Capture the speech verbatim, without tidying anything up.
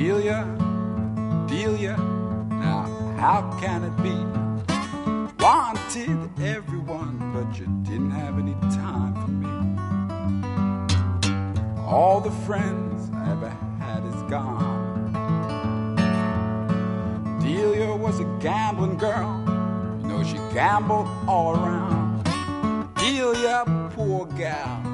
Delia, Delia, now how can it be? Wanted everyone, but you didn't have any time for me. All the friends I ever had is gone. Delia was a gambling girl, you know she gambled all around. Delia, poor gal,